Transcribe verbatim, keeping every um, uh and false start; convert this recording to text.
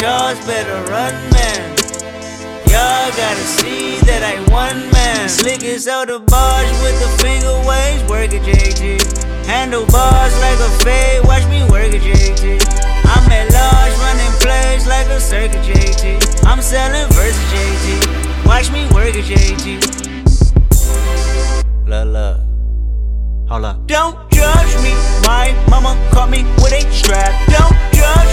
Charles better run, man. Y'all gotta see that I one man. Slickest out the bars with the finger waves, work it J T. Handlebars like a fade, watch me work it J T. I'm at large running plays like a circuit J T. I'm selling versus J T, watch me work it J T. Look, look, hold up. Don't judge me, my mama caught me with a strap. Don't judge